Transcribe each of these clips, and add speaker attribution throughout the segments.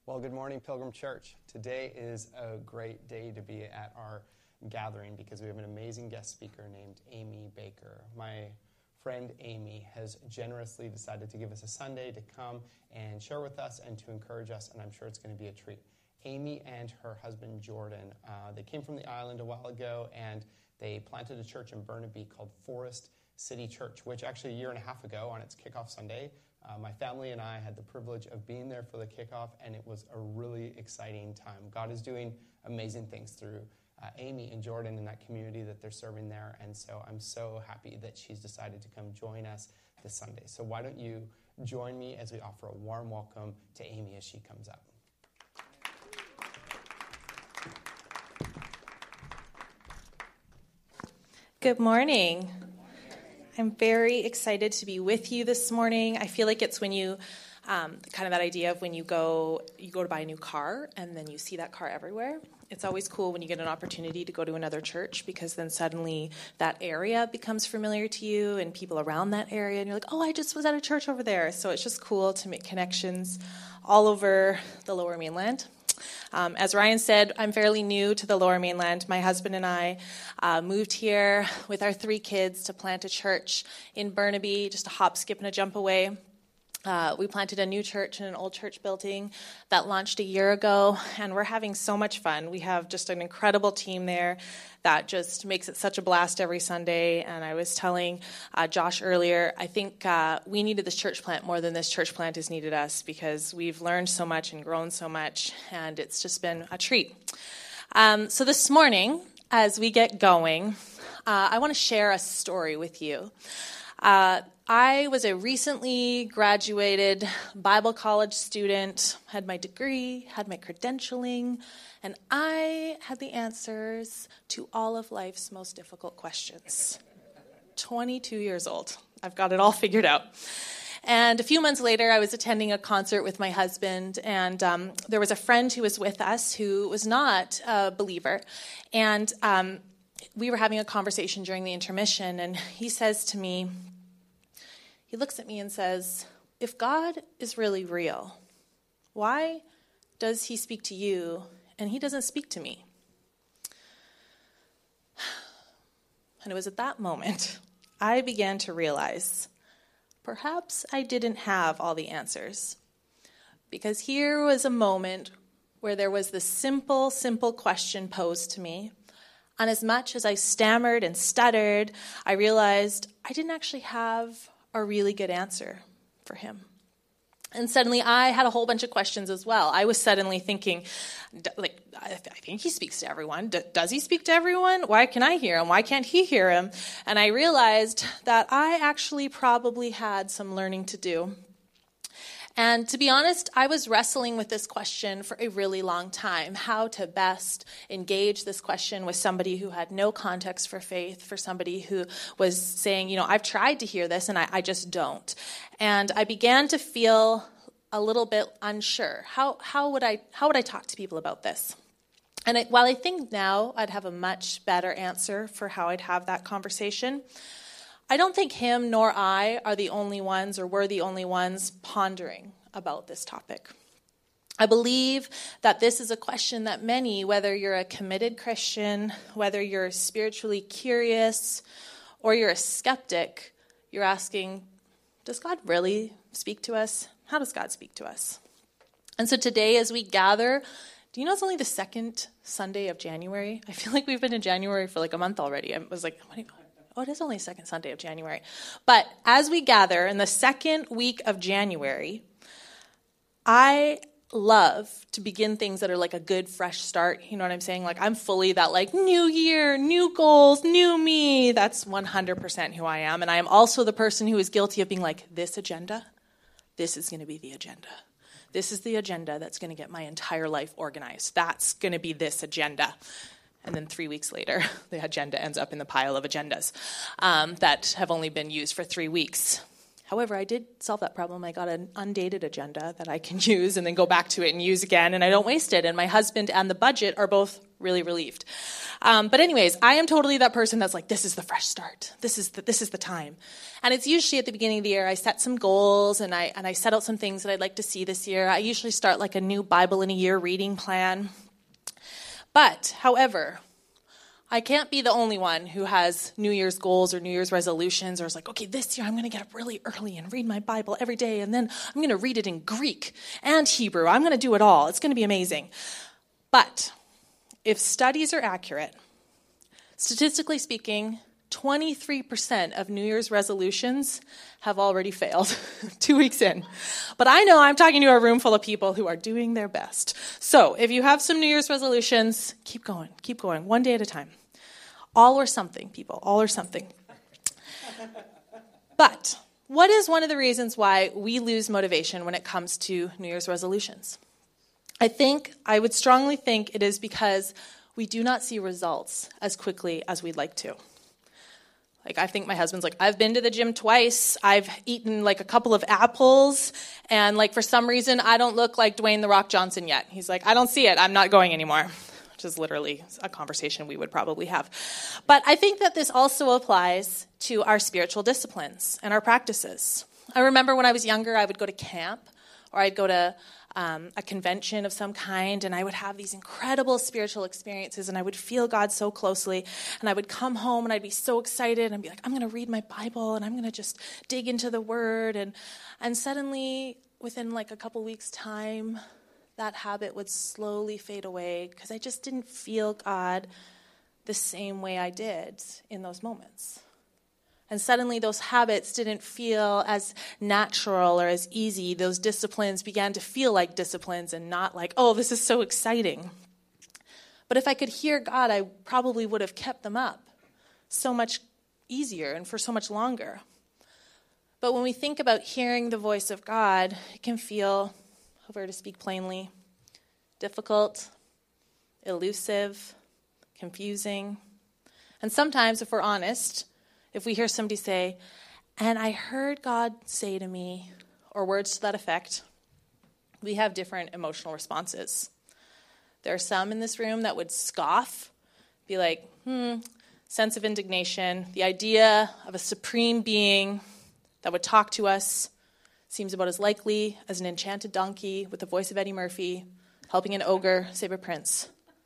Speaker 1: Well, good morning, Pilgrim Church. Today is a great day to be at our gathering because we have an amazing guest speaker named Amy Baker. My friend Amy has generously decided to give us a Sunday to come and share with us and to encourage us, and I'm sure it's going to be a treat. Amy and her husband, Jordan, they came from the island a while ago, and they planted a church in Burnaby called Forest City Church, which actually a year and a half ago on its kickoff Sunday, my family and I had the privilege of being there for the kickoff, and it was a really exciting time. God is doing amazing things through Amy and Jordan in that community that they're serving there, and so I'm so happy that she's decided to come join us this Sunday. So why don't you join me as we offer a warm welcome to Amy as she comes up.
Speaker 2: Good morning. I'm very excited to be with you this morning. I feel like it's when you, kind of that idea of when you go to buy a new car and then you see that car everywhere. It's always cool when you get an opportunity to go to another church because then suddenly that area becomes familiar to you and people around that area and you're like, oh, I just was at a church over there. So it's just cool to make connections all over the Lower Mainland. As Ryan said, I'm fairly new to the Lower Mainland. My husband and I moved here with our 3 kids to plant a church in Burnaby, just a hop, skip, and a jump away. We planted a new church in an old church building that launched a year ago, and we're having so much fun. We have just an incredible team there that just makes it such a blast every Sunday. And I was telling Josh earlier, I think we needed this church plant more than this church plant has needed us because we've learned so much and grown so much, and it's just been a treat. So this morning, as we get going, I want to share a story with you. I was a recently graduated Bible college student, had my degree, had my credentialing, and I had the answers to all of life's most difficult questions. 22 years old. I've got it all figured out. And a few months later, I was attending a concert with my husband, and there was a friend who was with us who was not a believer, and we were having a conversation during the intermission, and he says to me, he looks at me and says, if God is really real, why does he speak to you and he doesn't speak to me? And it was at that moment I began to realize perhaps I didn't have all the answers. Because here was a moment where there was this simple question posed to me. And as much as I stammered and stuttered, I realized I didn't actually have a really good answer for him. And suddenly I had a whole bunch of questions as well. I was suddenly thinking, I think he speaks to everyone. Does he speak to everyone? Why can I hear him? Why can't he hear him? And I realized that I actually probably had some learning to do. And to be honest, I was wrestling with this question for a really long time, how to best engage this question with somebody who had no context for faith, for somebody who was saying, I've tried to hear this and I just don't. And I began to feel a little bit unsure. How would I talk to people about this? And while I think now I'd have a much better answer for how I'd have that conversation, I don't think him nor I are the only ones or were the only ones pondering about this topic. I believe that this is a question that many, whether you're a committed Christian, whether you're spiritually curious, or you're a skeptic, you're asking, does God really speak to us? How does God speak to us? And so today as we gather, do you know it's only the second Sunday of January? I feel like we've been in January for like a month already. I was like, it is only the second Sunday of January. But as we gather in the second week of January, I love to begin things that are like a good, fresh start. You know what I'm saying? Like I'm fully that like new year, new goals, new me. That's 100% who I am. And I am also the person who is guilty of being like, this agenda, this is going to be the agenda. This is the agenda that's going to get my entire life organized. That's going to be this agenda. And then 3 weeks later, the agenda ends up in the pile of agendas that have only been used for 3 weeks. However, I did solve that problem. I got an undated agenda that I can use and then go back to it and use again, and I don't waste it. And my husband and the budget are both really relieved. But anyways, I am totally that person that's like, this is the fresh start. This is the time. And it's usually at the beginning of the year, I set some goals and I set out some things that I'd like to see this year. I usually start like a new Bible in a year reading plan. But, however, I can't be the only one who has New Year's goals or New Year's resolutions or is like, okay, this year I'm going to get up really early and read my Bible every day, and then I'm going to read it in Greek and Hebrew. I'm going to do it all. It's going to be amazing. But if studies are accurate, statistically speaking, 23% of New Year's resolutions have already failed 2 weeks in. But I know I'm talking to a room full of people who are doing their best. So if you have some New Year's resolutions, keep going, one day at a time. All or something, people, all or something. But what is one of the reasons why we lose motivation when it comes to New Year's resolutions? I would strongly think it is because we do not see results as quickly as we'd like to. Like, I think my husband's like, I've been to the gym twice, I've eaten like a couple of apples, and like for some reason I don't look like Dwayne "The Rock" Johnson yet. He's like, I don't see it, I'm not going anymore. Which is literally a conversation we would probably have. But I think that this also applies to our spiritual disciplines and our practices. I remember when I was younger, I would go to camp, or I'd go to a convention of some kind, and I would have these incredible spiritual experiences, and I would feel God so closely, and I would come home, and I'd be so excited, and I'd be like, I'm going to read my Bible, and I'm going to just dig into the Word, and suddenly, within like a couple weeks' time, that habit would slowly fade away, because I just didn't feel God the same way I did in those moments. And suddenly those habits didn't feel as natural or as easy. Those disciplines began to feel like disciplines and not like, oh, this is so exciting. But if I could hear God, I probably would have kept them up so much easier and for so much longer. But when we think about hearing the voice of God, it can feel, if I were to speak plainly, difficult, elusive, confusing. And sometimes, if we're honest, if we hear somebody say, and I heard God say to me, or words to that effect, we have different emotional responses. There are some in this room that would scoff, be like, sense of indignation. The idea of a supreme being that would talk to us seems about as likely as an enchanted donkey with the voice of Eddie Murphy helping an ogre save a princess.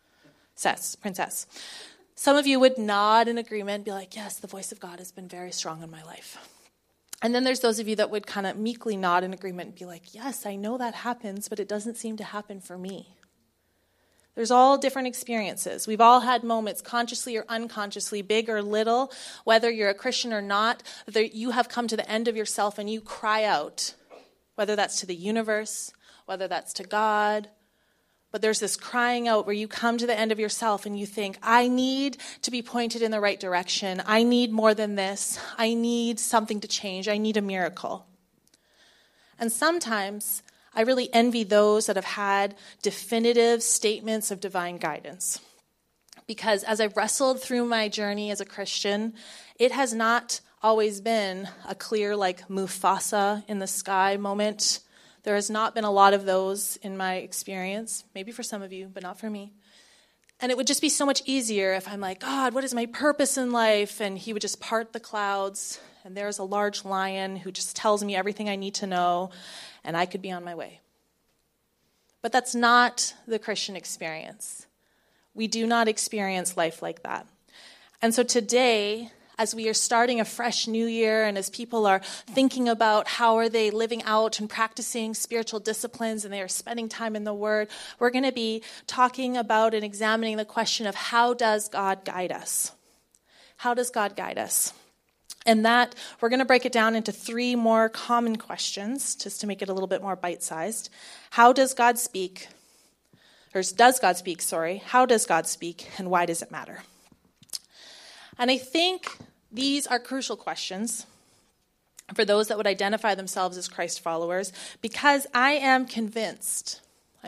Speaker 2: Some of you would nod in agreement, be like, yes, the voice of God has been very strong in my life. And then there's those of you that would kind of meekly nod in agreement and be like, yes, I know that happens, but it doesn't seem to happen for me. There's all different experiences. We've all had moments, consciously or unconsciously, big or little, whether you're a Christian or not, that you have come to the end of yourself and you cry out, whether that's to the universe, whether that's to God. But there's this crying out where you come to the end of yourself and you think, I need to be pointed in the right direction. I need more than this. I need something to change. I need a miracle. And sometimes I really envy those that have had definitive statements of divine guidance. Because as I've wrestled through my journey as a Christian, it has not always been a clear, like Mufasa in the sky moment. There has not been a lot of those in my experience, maybe for some of you, but not for me. And it would just be so much easier if I'm like, God, what is my purpose in life? And he would just part the clouds, and there's a large lion who just tells me everything I need to know, and I could be on my way. But that's not the Christian experience. We do not experience life like that. And so today, as we are starting a fresh new year and as people are thinking about how are they living out and practicing spiritual disciplines and they are spending time in the Word, we're going to be talking about and examining the question of how does God guide us? How does God guide us? And that, we're going to break it down into 3 more common questions, just to make it a little bit more bite-sized. How does God speak? Or does God speak, sorry. How does God speak, and why does it matter? And I think these are crucial questions for those that would identify themselves as Christ followers, because I am convinced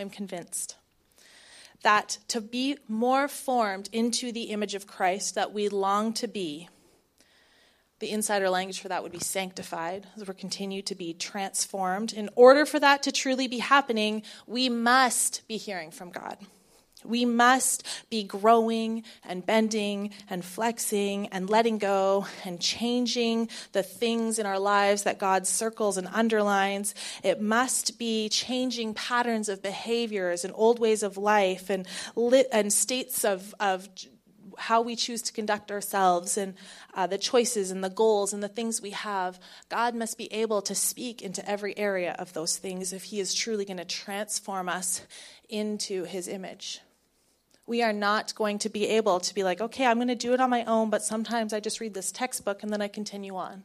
Speaker 2: that to be more formed into the image of Christ that we long to be, the insider language for that would be sanctified, as we continue to be transformed. In order for that to truly be happening, we must be hearing from God. We must be growing and bending and flexing and letting go and changing the things in our lives that God circles and underlines. It must be changing patterns of behaviors and old ways of life and states of how we choose to conduct ourselves and the choices and the goals and the things we have. God must be able to speak into every area of those things if he is truly going to transform us into his image. We are not going to be able to be like, okay, I'm going to do it on my own, but sometimes I just read this textbook and then I continue on.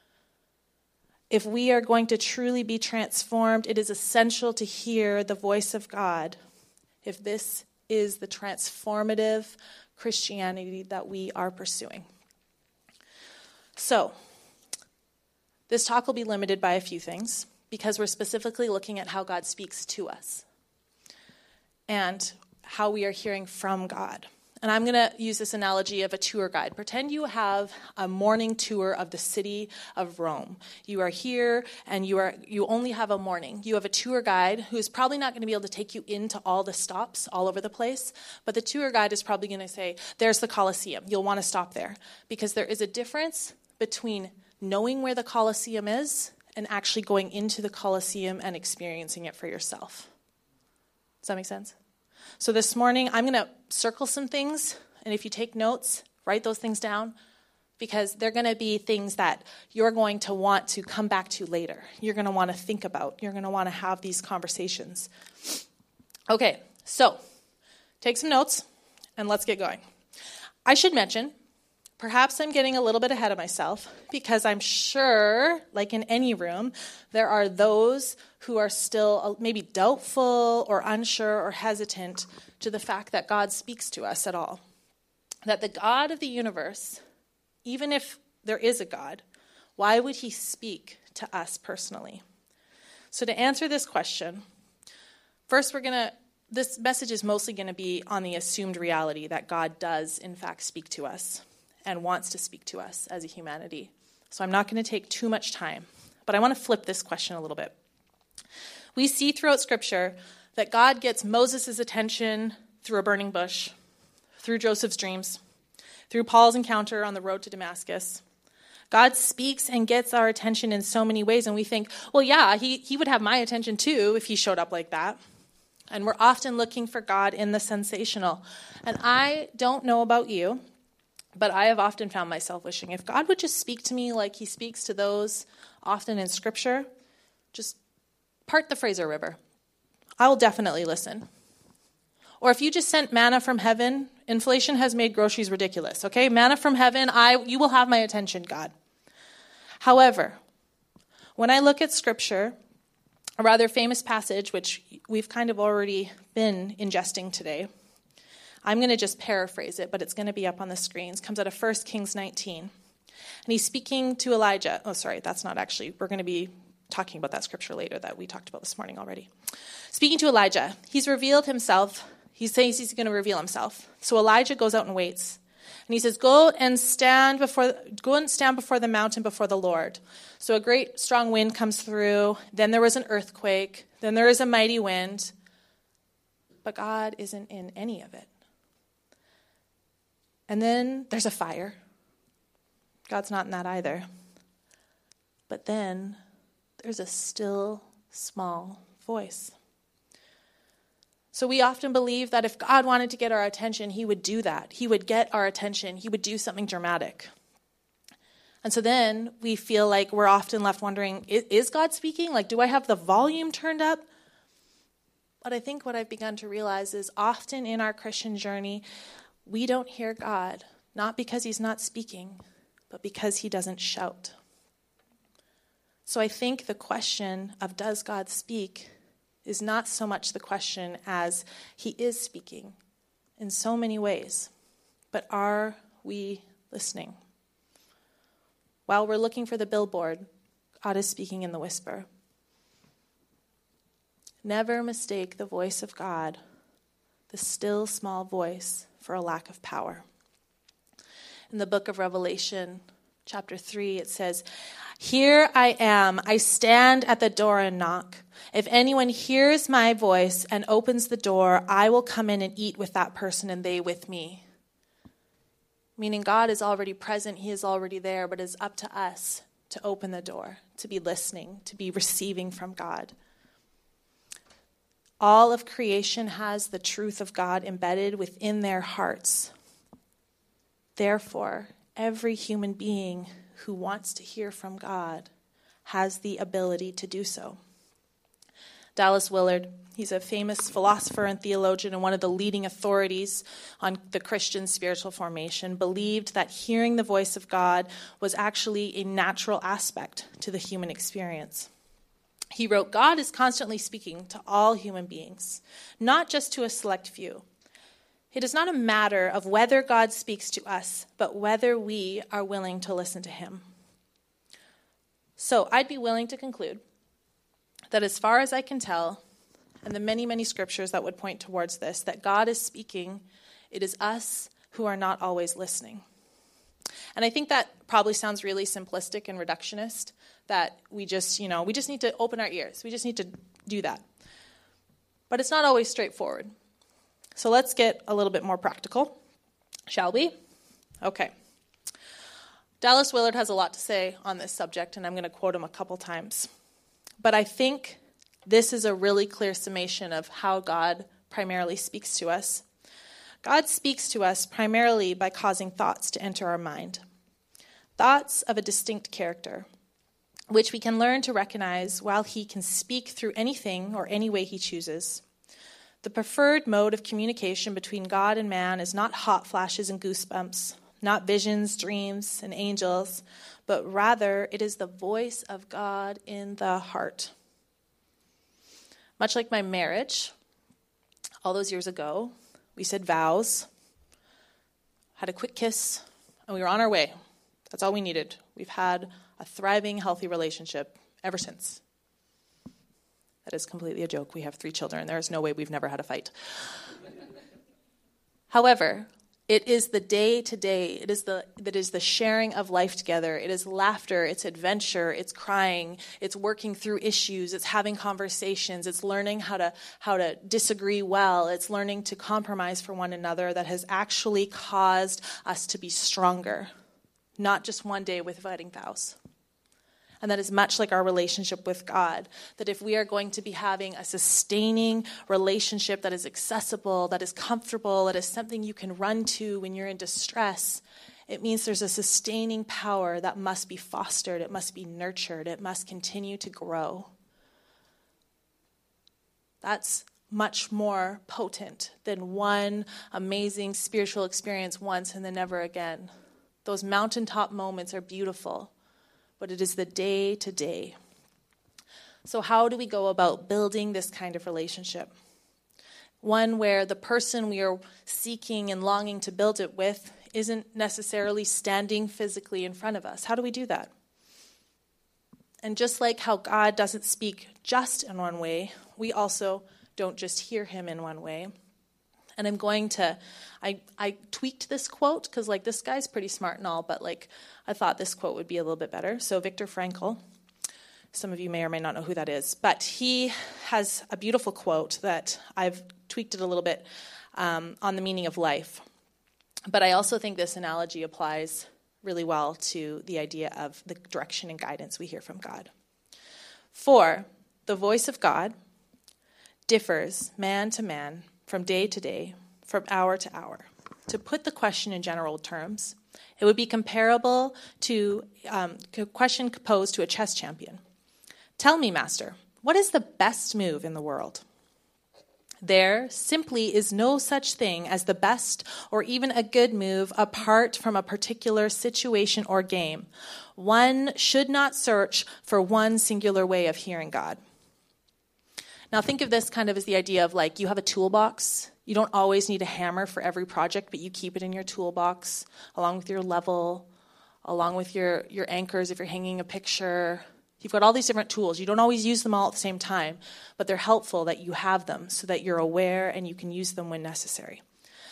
Speaker 2: If we are going to truly be transformed, it is essential to hear the voice of God if this is the transformative Christianity that we are pursuing. So, this talk will be limited by a few things because we're specifically looking at how God speaks to us and how we are hearing from God. And I'm going to use this analogy of a tour guide. Pretend you have a morning tour of the city of Rome. You are here and you only have a morning. You have a tour guide who's probably not going to be able to take you into all the stops all over the place, but the tour guide is probably going to say, there's the Colosseum. You'll want to stop there because there is a difference between knowing where the Colosseum is and actually going into the Colosseum and experiencing it for yourself. Does that make sense? So this morning, I'm going to circle some things, and if you take notes, write those things down, because they're going to be things that you're going to want to come back to later. You're going to want to think about. You're going to want to have these conversations. Okay, so take some notes, and let's get going. I should mention, perhaps I'm getting a little bit ahead of myself, because I'm sure, like in any room, there are those who are still maybe doubtful or unsure or hesitant to the fact that God speaks to us at all. That the God of the universe, even if there is a God, why would he speak to us personally? So to answer this question, first this message is mostly going to be on the assumed reality that God does in fact speak to us and wants to speak to us as a humanity. So I'm not going to take too much time, but I want to flip this question a little bit. We see throughout Scripture that God gets Moses' attention through a burning bush, through Joseph's dreams, through Paul's encounter on the road to Damascus. God speaks and gets our attention in so many ways, and we think, well, yeah, he would have my attention too if he showed up like that. And we're often looking for God in the sensational. And I don't know about you, but I have often found myself wishing if God would just speak to me like he speaks to those often in Scripture, just part the Fraser River. I will definitely listen. Or if you just sent manna from heaven, inflation has made groceries ridiculous, okay? Manna from heaven, you will have my attention, God. However, when I look at Scripture, a rather famous passage, which we've kind of already been ingesting today, I'm going to just paraphrase it, but it's going to be up on the screens. It comes out of 1 Kings 19. And he's speaking to Elijah. Oh, sorry, that's not actually. We're going to be talking about that scripture later that we talked about this morning already. Speaking to Elijah, he's revealed himself. He says he's going to reveal himself. So Elijah goes out and waits. And he says, go and stand before the mountain before the Lord. So a great strong wind comes through. Then there was an earthquake. Then there is a mighty wind. But God isn't in any of it. And then there's a fire. God's not in that either. But then there's a still, small voice. So we often believe that if God wanted to get our attention, he would do that. He would get our attention. He would do something dramatic. And so then we feel like we're often left wondering, is God speaking? Like, do I have the volume turned up? But I think what I've begun to realize is often in our Christian journey, we don't hear God, not because he's not speaking, but because he doesn't shout. So I think the question of does God speak is not so much the question as he is speaking in so many ways, but are we listening? While we're looking for the billboard, God is speaking in the whisper. Never mistake the voice of God, the still small voice, for a lack of power. In the book of Revelation, chapter 3, it says, Here I am. I stand at the door and knock. If anyone hears my voice and opens the door, I will come in and eat with that person and they with me. Meaning God is already present, he is already there, but it's up to us to open the door, to be listening, to be receiving from God. All of creation has the truth of God embedded within their hearts. Therefore, every human being who wants to hear from God has the ability to do so. Dallas Willard, he's a famous philosopher and theologian and one of the leading authorities on the Christian spiritual formation, believed that hearing the voice of God was actually a natural aspect to the human experience. He wrote, God is constantly speaking to all human beings, not just to a select few. It is not a matter of whether God speaks to us, but whether we are willing to listen to him. So I'd be willing to conclude that as far as I can tell, and the many, many scriptures that would point towards this, that God is speaking, it is us who are not always listening. And I think that probably sounds really simplistic and reductionist, that we just need to open our ears. We just need to do that. But it's not always straightforward. So let's get a little bit more practical, shall we? Okay. Dallas Willard has a lot to say on this subject, and I'm going to quote him a couple times. But I think this is a really clear summation of how God primarily speaks to us. God speaks to us primarily by causing thoughts to enter our mind. Thoughts of a distinct character, which we can learn to recognize while he can speak through anything or any way he chooses. The preferred mode of communication between God and man is not hot flashes and goosebumps, not visions, dreams, and angels, but rather it is the voice of God in the heart. Much like my marriage, all those years ago, we said vows, had a quick kiss, and we were on our way. That's all we needed. We've had a thriving, healthy relationship ever since. That is completely a joke. We have 3 children. There is no way we've never had a fight. However, it is the day-to-day. It is the sharing of life together. It is laughter. It's adventure. It's crying. It's working through issues. It's having conversations. It's learning how to disagree well. It's learning to compromise for one another that has actually caused us to be stronger, not just one day with wedding vows. And that is much like our relationship with God, that if we are going to be having a sustaining relationship that is accessible, that is comfortable, that is something you can run to when you're in distress, it means there's a sustaining power that must be fostered, it must be nurtured, it must continue to grow. That's much more potent than one amazing spiritual experience once and then never again. Those mountaintop moments are beautiful, but it is the day-to-day. So how do we go about building this kind of relationship? One where the person we are seeking and longing to build it with isn't necessarily standing physically in front of us. How do we do that? And just like how God doesn't speak just in one way, we also don't just hear him in one way. And I tweaked this quote because this guy's pretty smart and all, but I thought this quote would be a little bit better. So Viktor Frankl, some of you may or may not know who that is, but he has a beautiful quote that I've tweaked it a little bit on the meaning of life. But I also think this analogy applies really well to the idea of the direction and guidance we hear from God. For the voice of God differs man to man, from day to day, from hour to hour. To put the question in general terms, it would be comparable to a question posed to a chess champion. Tell me, master, what is the best move in the world? There simply is no such thing as the best or even a good move apart from a particular situation or game. One should not search for one singular way of hearing God. Now think of this kind of as the idea of you have a toolbox. You don't always need a hammer for every project, but you keep it in your toolbox along with your level, along with your anchors if you're hanging a picture. You've got all these different tools. You don't always use them all at the same time, but they're helpful that you have them so that you're aware and you can use them when necessary.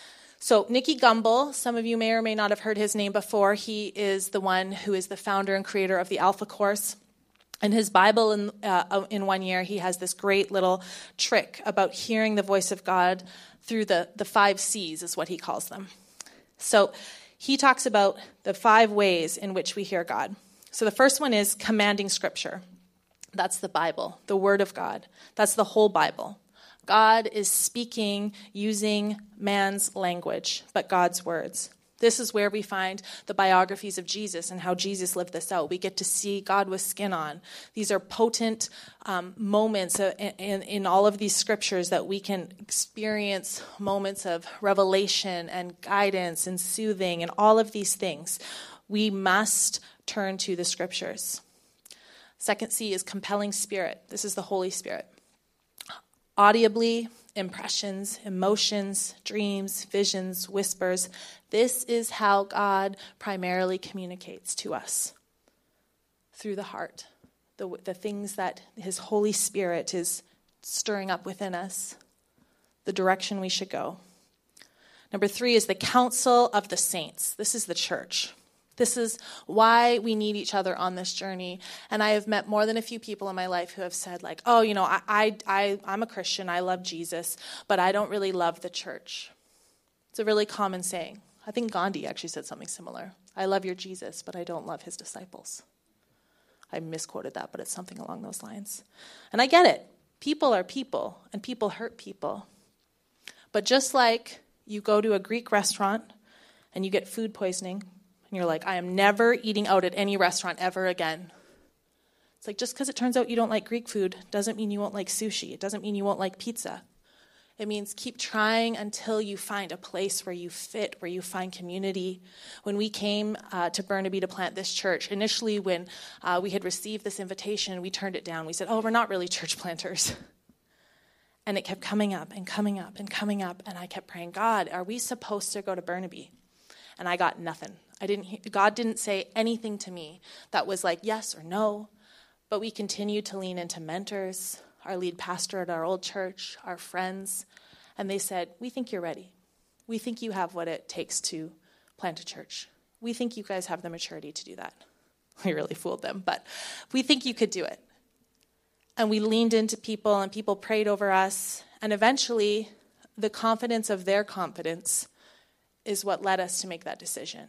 Speaker 2: So Nicky Gumbel, some of you may or may not have heard his name before. He is the one who is the founder and creator of the Alpha Course. In his Bible, in 1 year, he has this great little trick about hearing the voice of God through the 5 C's, is what he calls them. So he talks about the 5 ways in which we hear God. So the first one is commanding Scripture. That's the Bible, the Word of God. That's the whole Bible. God is speaking using man's language, but God's words. This is where we find the biographies of Jesus and how Jesus lived this out. We get to see God with skin on. These are potent moments in all of these scriptures that we can experience moments of revelation and guidance and soothing and all of these things. We must turn to the scriptures. Second C is compelling spirit. This is the Holy Spirit. Audibly, impressions, emotions, dreams, visions, whispers. This is how God primarily communicates to us, through the heart, the things that his Holy Spirit is stirring up within us, the direction we should go. Number 3 is the council of the saints. This is the church. This is why we need each other on this journey. And I have met more than a few people in my life who have said, like, oh, you know, I'm a Christian, I love Jesus, but I don't really love the church. It's a really common saying. I think Gandhi actually said something similar. I love your Jesus, but I don't love his disciples. I misquoted that, but it's something along those lines. And I get it. People are people, and people hurt people. But just like you go to a Greek restaurant and you get food poisoning, and you're like, I am never eating out at any restaurant ever again. It's like, just because it turns out you don't like Greek food doesn't mean you won't like sushi. It doesn't mean you won't like pizza. It means keep trying until you find a place where you fit, where you find community. When we came to Burnaby to plant this church, initially when we had received this invitation, we turned it down. We said, oh, we're not really church planters. And it kept coming up and coming up and coming up. And I kept praying, God, are we supposed to go to Burnaby? And I got nothing. God didn't say anything to me that was like yes or no, but we continued to lean into mentors, our lead pastor at our old church, our friends, and they said, we think you're ready. We think you have what it takes to plant a church. We think you guys have the maturity to do that. We really fooled them, but we think you could do it. And we leaned into people, and people prayed over us, and eventually the confidence of their confidence is what led us to make that decision.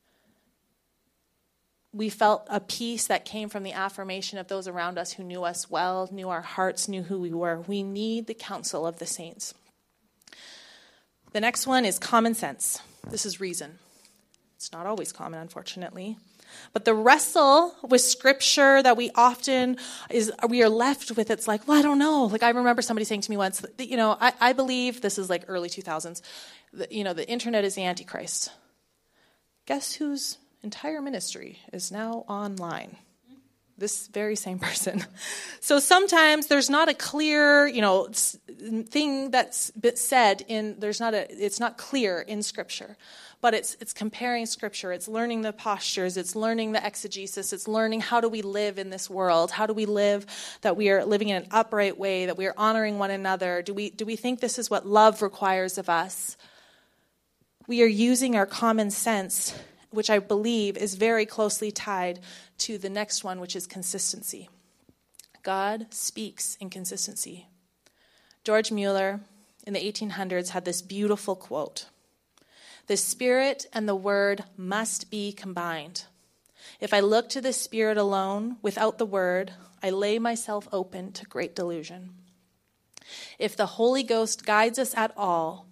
Speaker 2: We felt a peace that came from the affirmation of those around us who knew us well, knew our hearts, knew who we were. We need the counsel of the saints. The next one is common sense. This is reason. It's not always common, unfortunately. But the wrestle with scripture that we often we are left with, it's like, well, I don't know. Like, I remember somebody saying to me once, you know, I believe, this is like early 2000s, the internet is the Antichrist. Guess whose entire ministry is now online? This very same person. So sometimes there's not a clear, thing that's said it's not clear in Scripture. But it's comparing Scripture. It's learning the postures. It's learning the exegesis. It's learning how do we live in this world? How do we live that we are living in an upright way, that we are honoring one another? Do we think this is what love requires of us? We are using our common sense, which I believe is very closely tied to the next one, which is consistency. God speaks in consistency. George Mueller in the 1800s had this beautiful quote. The Spirit and the Word must be combined. If I look to the Spirit alone, without the Word, I lay myself open to great delusion. If the Holy Ghost guides us at all,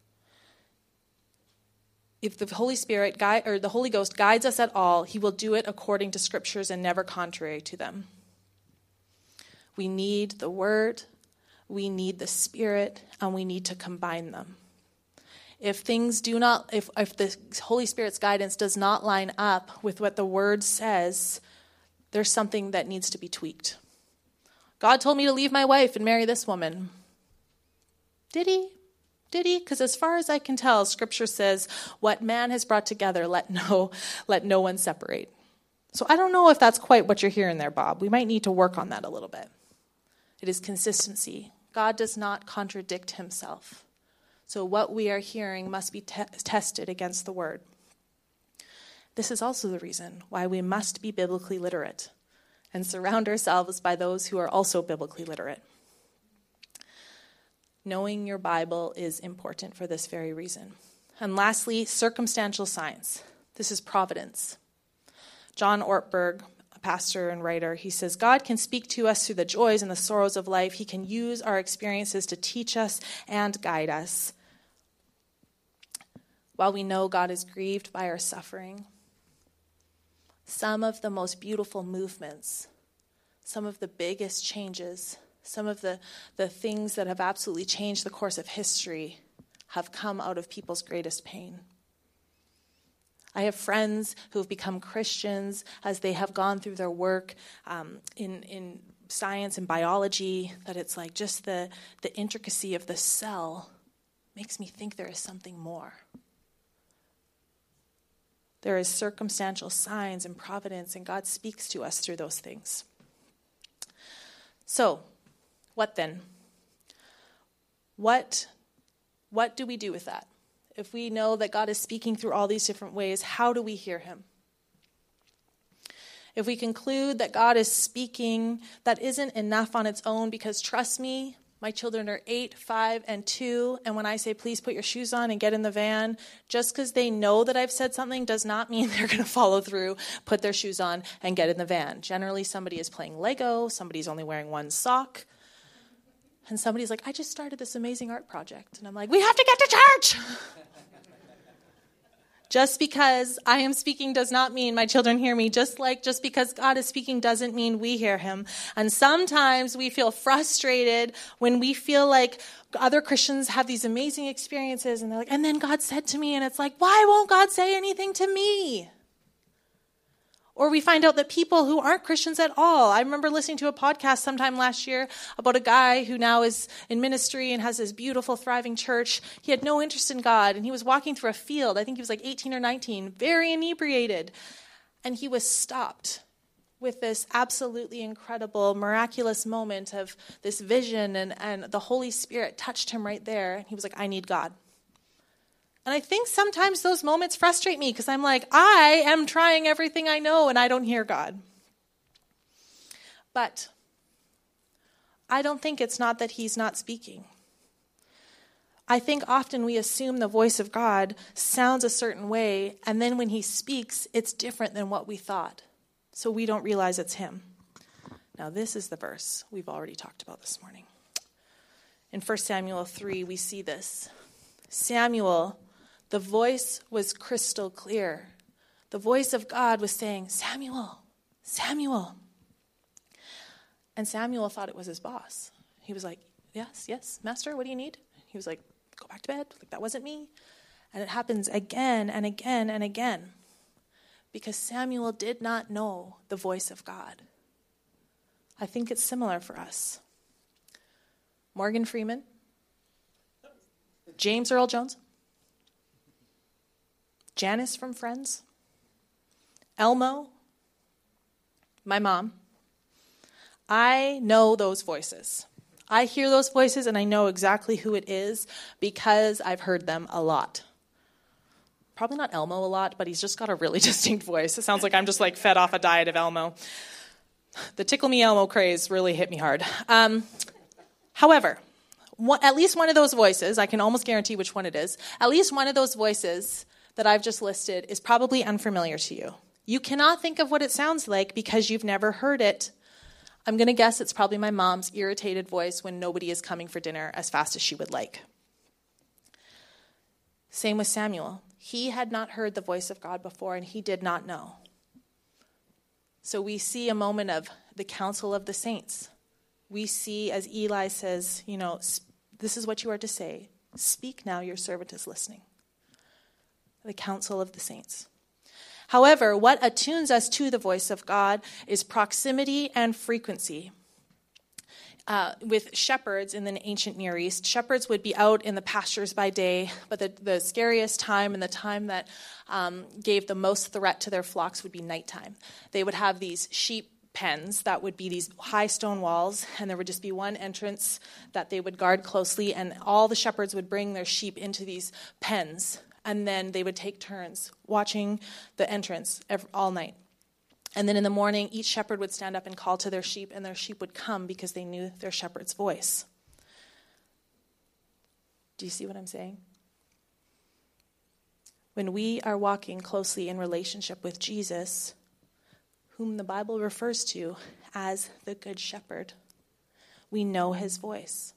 Speaker 2: if the Holy Ghost guides us at all, he will do it according to Scriptures and never contrary to them. We need the Word, we need the Spirit, and we need to combine them. If the Holy Spirit's guidance does not line up with what the Word says, there's something that needs to be tweaked. God told me to leave my wife and marry this woman. Did he? Because as far as I can tell, Scripture says, what man has brought together, let no one separate. So I don't know if that's quite what you're hearing there, Bob. We might need to work on that a little bit. It is consistency. God does not contradict himself. So what we are hearing must be tested against the word. This is also the reason why we must be biblically literate and surround ourselves by those who are also biblically literate. Knowing your Bible is important for this very reason. And lastly, circumstantial signs. This is providence. John Ortberg, a pastor and writer, he says, God can speak to us through the joys and the sorrows of life. He can use our experiences to teach us and guide us. While we know God is grieved by our suffering, some of the most beautiful movements, some of the biggest changes, some of the things that have absolutely changed the course of history have come out of people's greatest pain. I have friends who have become Christians as they have gone through their work in science and biology, that it's like just the intricacy of the cell makes me think there is something more. There is circumstantial signs and providence, and God speaks to us through those things. So, what then? What do we do with that? If we know that God is speaking through all these different ways, how do we hear him? If we conclude that God is speaking, that isn't enough on its own, because trust me, my children are 8, 5, and 2, and when I say, please put your shoes on and get in the van, just because they know that I've said something does not mean they're going to follow through, put their shoes on, and get in the van. Generally, somebody is playing Lego, somebody's only wearing one sock, and somebody's like, I just started this amazing art project. And I'm like, we have to get to church! Just because I am speaking does not mean my children hear me. Just because God is speaking doesn't mean we hear him. And sometimes we feel frustrated when we feel like other Christians have these amazing experiences and they're like, and then God said to me, and it's like, why won't God say anything to me? Or we find out that people who aren't Christians at all. I remember listening to a podcast sometime last year about a guy who now is in ministry and has this beautiful, thriving church. He had no interest in God, and he was walking through a field. I think he was like 18 or 19, very inebriated. And he was stopped with this absolutely incredible, miraculous moment of this vision, and the Holy Spirit touched him right there. And he was like, I need God. And I think sometimes those moments frustrate me because I'm like, I am trying everything I know and I don't hear God. But I don't think it's not that he's not speaking. I think often we assume the voice of God sounds a certain way, and then when he speaks, it's different than what we thought. So we don't realize it's him. Now this is the verse we've already talked about this morning. In 1 Samuel 3, we see this. Samuel, the voice was crystal clear. The voice of God was saying, Samuel, Samuel. And Samuel thought it was his boss. He was like, yes, master, what do you need? He was like, go back to bed. Like, that wasn't me. And it happens again and again and again. Because Samuel did not know the voice of God. I think it's similar for us. Morgan Freeman, James Earl Jones, Janice from Friends, Elmo, my mom. I know those voices. I hear those voices and I know exactly who it is because I've heard them a lot. Probably not Elmo a lot, but he's just got a really distinct voice. It sounds like I'm just like fed off a diet of Elmo. The Tickle Me Elmo craze really hit me hard. However, at least one of those voices, I can almost guarantee which one it is, at least one of those voices that I've just listed is probably unfamiliar to you. You cannot think of what it sounds like because you've never heard it. I'm going to guess it's probably my mom's irritated voice when nobody is coming for dinner as fast as she would like. Same with Samuel. He had not heard the voice of God before, and he did not know. So we see a moment of the counsel of the saints. We see, as Eli says, this is what you are to say. Speak now, your servant is listening. The counsel of the saints. However, what attunes us to the voice of God is proximity and frequency. With shepherds in the ancient Near East, shepherds would be out in the pastures by day, but the scariest time and the time that gave the most threat to their flocks would be nighttime. They would have these sheep pens that would be these high stone walls, and there would just be one entrance that they would guard closely, and all the shepherds would bring their sheep into these pens, and then they would take turns watching the entrance all night. And then in the morning, each shepherd would stand up and call to their sheep, and their sheep would come because they knew their shepherd's voice. Do you see what I'm saying? When we are walking closely in relationship with Jesus, whom the Bible refers to as the Good Shepherd, we know his voice.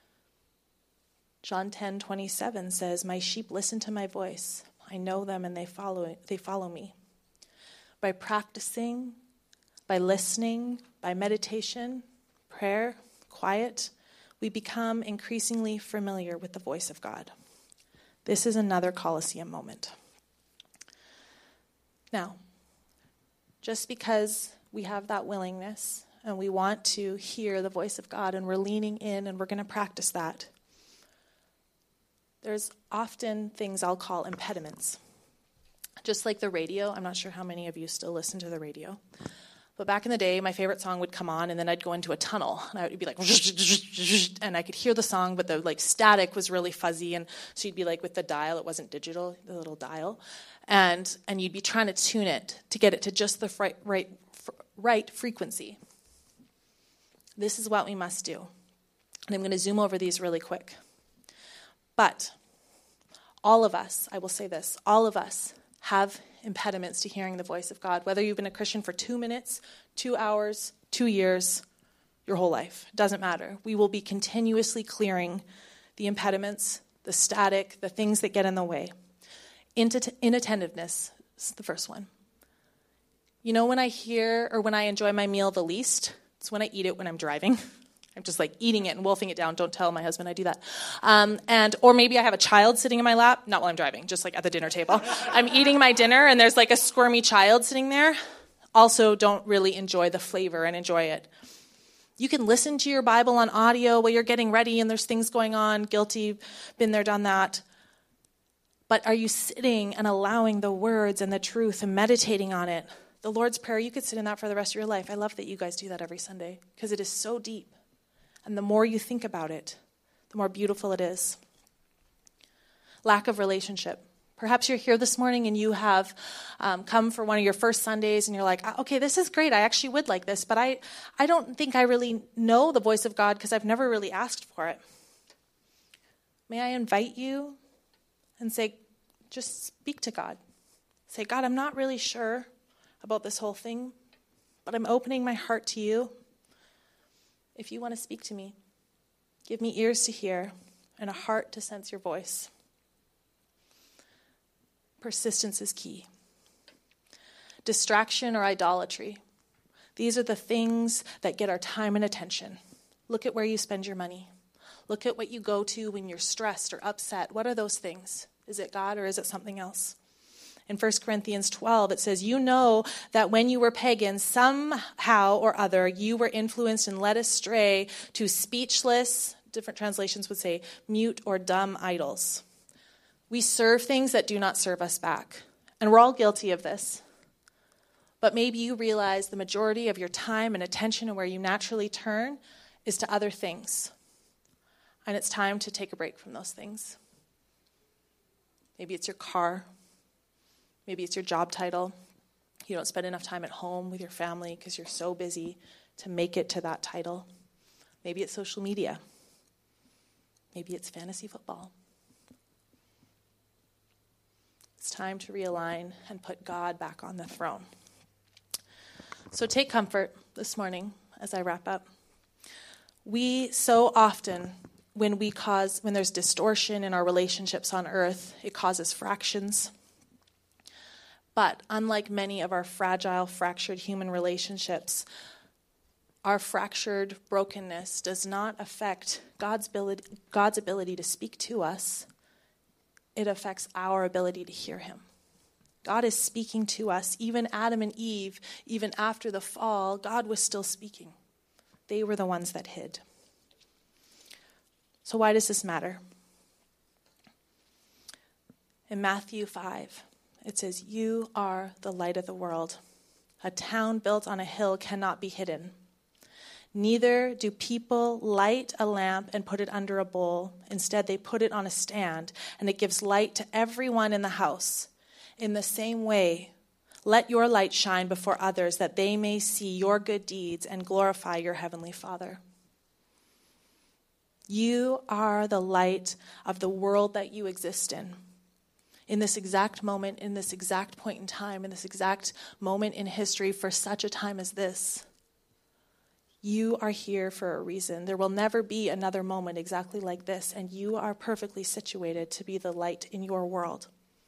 Speaker 2: John 10:27 says, "My sheep listen to my voice. I know them and they follow me." By practicing, by listening, by meditation, prayer, quiet, we become increasingly familiar with the voice of God. This is another Colosseum moment. Now, just because we have that willingness and we want to hear the voice of God and we're leaning in and we're going to practice that, there's often things I'll call impediments. Just like the radio, I'm not sure how many of you still listen to the radio. But back in the day, my favorite song would come on, and then I'd go into a tunnel, and I would be like, and I could hear the song, but the static was really fuzzy, and so you'd be like with the dial, it wasn't digital, the little dial, and you'd be trying to tune it to get it to just the right frequency. This is what we must do, and I'm going to zoom over these really quick. But all of us, I will say this, all of us have impediments to hearing the voice of God, whether you've been a Christian for 2 minutes, 2 hours, 2 years, your whole life. It doesn't matter. We will be continuously clearing the impediments, the static, the things that get in the way. Inattentiveness is the first one. You know when I hear or when I enjoy my meal the least? It's when I eat it when I'm driving. I'm just like eating it and wolfing it down. Don't tell my husband I do that. Or maybe I have a child sitting in my lap, not while I'm driving, just like at the dinner table. I'm eating my dinner and there's like a squirmy child sitting there. Also don't really enjoy the flavor and enjoy it. You can listen to your Bible on audio while you're getting ready and there's things going on. Guilty, been there, done that. But are you sitting and allowing the words and the truth and meditating on it? The Lord's Prayer, you could sit in that for the rest of your life. I love that you guys do that every Sunday because it is so deep. And the more you think about it, the more beautiful it is. Lack of relationship. Perhaps you're here this morning and you have come for one of your first Sundays and you're like, okay, this is great. I actually would like this, but I don't think I really know the voice of God because I've never really asked for it. May I invite you and say, just speak to God. Say, God, I'm not really sure about this whole thing, but I'm opening my heart to you. If you want to speak to me, give me ears to hear and a heart to sense your voice. Persistence is key. Distraction or idolatry. These are the things that get our time and attention. Look at where you spend your money. Look at what you go to when you're stressed or upset. What are those things? Is it God or is it something else? In 1 Corinthians 12, it says, you know that when you were pagans, somehow or other, you were influenced and led astray to speechless, different translations would say, mute or dumb idols. We serve things that do not serve us back. And we're all guilty of this. But maybe you realize the majority of your time and attention and where you naturally turn is to other things. And it's time to take a break from those things. Maybe it's your car. Maybe it's your job title. You don't spend enough time at home with your family because you're so busy to make it to that title. Maybe it's social media. Maybe it's fantasy football. It's time to realign and put God back on the throne. So take comfort this morning as I wrap up. We so often, when there's distortion in our relationships on earth, it causes fractions. But unlike many of our fragile, fractured human relationships, our fractured brokenness does not affect God's ability to speak to us. It affects our ability to hear him. God is speaking to us. Even Adam and Eve, even after the fall, God was still speaking. They were the ones that hid. So why does this matter? In Matthew 5, it says, you are the light of the world. A town built on a hill cannot be hidden. Neither do people light a lamp and put it under a bowl. Instead, they put it on a stand, and it gives light to everyone in the house. In the same way, let your light shine before others, that they may see your good deeds and glorify your heavenly Father. You are the light of the world that you exist in. In this exact moment, in this exact point in time, in this exact moment in history, for such a time as this, you are here for a reason. There will never be another moment exactly like this, and you are perfectly situated to be the light in your world.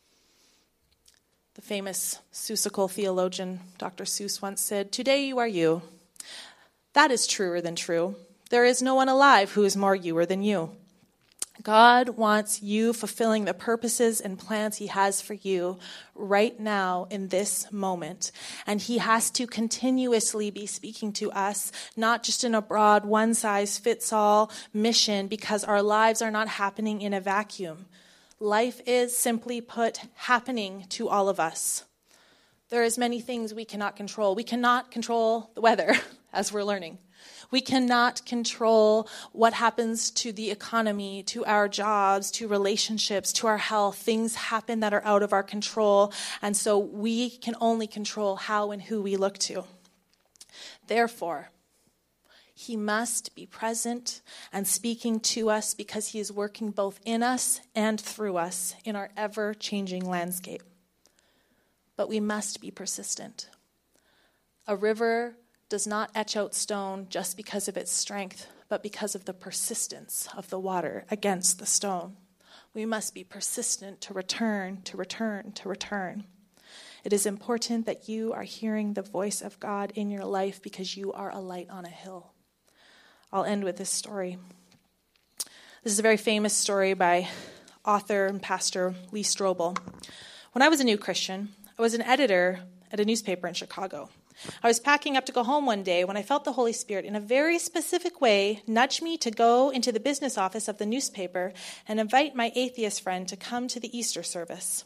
Speaker 2: The famous Seussical theologian, Dr. Seuss, once said, "Today you are you. That is truer than true. There is no one alive who is more youer than you." God wants you fulfilling the purposes and plans he has for you right now in this moment. And he has to continuously be speaking to us, not just in a broad one-size-fits-all mission, because our lives are not happening in a vacuum. Life is, simply put, happening to all of us. There is many things we cannot control. We cannot control the weather, as we're learning. We cannot control what happens to the economy, to our jobs, to relationships, to our health. Things happen that are out of our control, and so we can only control how and who we look to. Therefore, he must be present and speaking to us because he is working both in us and through us in our ever-changing landscape. But we must be persistent. A river does not etch out stone just because of its strength, but because of the persistence of the water against the stone. We must be persistent to return, to return, to return. It is important that you are hearing the voice of God in your life because you are a light on a hill. I'll end with this story. This is a very famous story by author and pastor Lee Strobel. When I was a new Christian, I was an editor at a newspaper in Chicago. I was packing up to go home one day when I felt the Holy Spirit in a very specific way nudge me to go into the business office of the newspaper and invite my atheist friend to come to the Easter service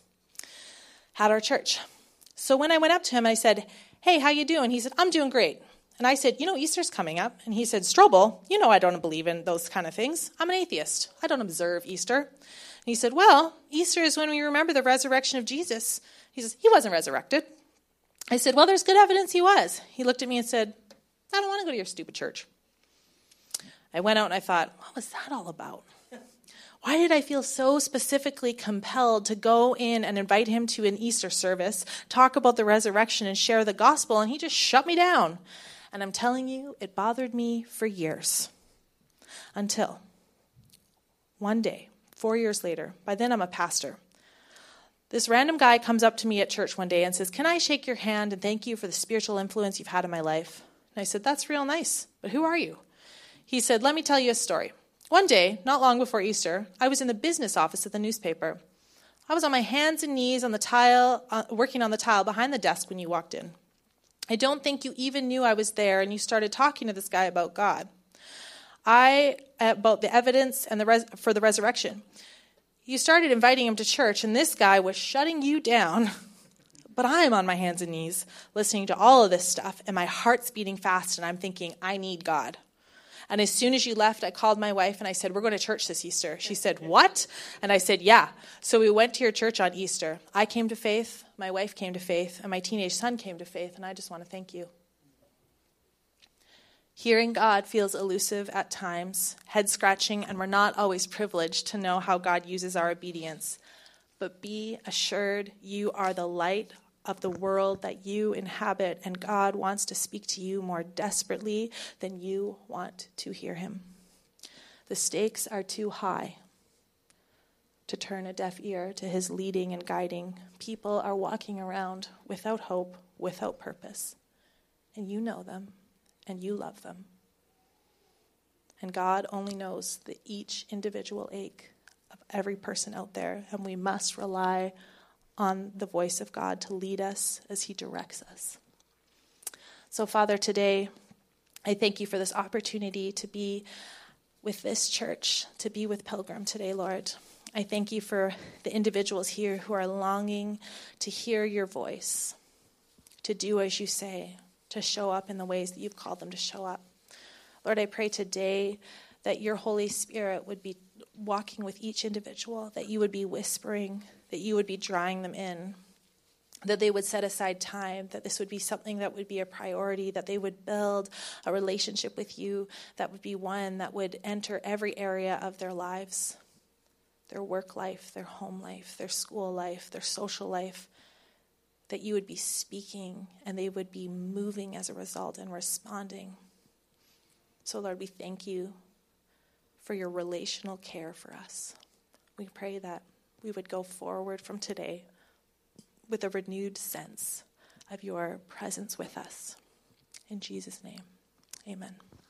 Speaker 2: at our church. So when I went up to him, I said, "Hey, how you doing?" He said, "I'm doing great." And I said, "Easter's coming up." And he said, "Strobel, I don't believe in those kind of things. I'm an atheist. I don't observe Easter." And he said, "Well, Easter is when we remember the resurrection of Jesus." He says, "He wasn't resurrected." I said, "Well, there's good evidence he was." He looked at me and said, "I don't want to go to your stupid church." I went out and I thought, what was that all about? Why did I feel so specifically compelled to go in and invite him to an Easter service, talk about the resurrection and share the gospel, and he just shut me down? And I'm telling you, it bothered me for years. Until one day, 4 years later, by then I'm a pastor, this random guy comes up to me at church one day and says, "Can I shake your hand and thank you for the spiritual influence you've had in my life?" And I said, "That's real nice, but who are you?" He said, "Let me tell you a story. One day, not long before Easter, I was in the business office of the newspaper. I was on my hands and knees on the tile, working on the tile behind the desk when you walked in. I don't think you even knew I was there, and you started talking to this guy about God. About the evidence and for the resurrection. You started inviting him to church, and this guy was shutting you down. But I'm on my hands and knees listening to all of this stuff, and my heart's beating fast, and I'm thinking, I need God. And as soon as you left, I called my wife, and I said, "We're going to church this Easter." She said, "What?" And I said, "Yeah." So we went to your church on Easter. I came to faith, my wife came to faith, and my teenage son came to faith, and I just want to thank you. Hearing God feels elusive at times, head-scratching, and we're not always privileged to know how God uses our obedience. But be assured you are the light of the world that you inhabit, and God wants to speak to you more desperately than you want to hear him. The stakes are too high to turn a deaf ear to his leading and guiding. People are walking around without hope, without purpose, and you know them. And you love them. And God only knows each individual ache of every person out there, and we must rely on the voice of God to lead us as he directs us. So, Father, today, I thank you for this opportunity to be with this church, to be with Pilgrim today, Lord. I thank you for the individuals here who are longing to hear your voice, to do as you say, to show up in the ways that you've called them to show up. Lord, I pray today that your Holy Spirit would be walking with each individual, that you would be whispering, that you would be drawing them in, that they would set aside time, that this would be something that would be a priority, that they would build a relationship with you that would be one that would enter every area of their lives, their work life, their home life, their school life, their social life, that you would be speaking and they would be moving as a result and responding. So, Lord, we thank you for your relational care for us. We pray that we would go forward from today with a renewed sense of your presence with us. In Jesus' name, amen.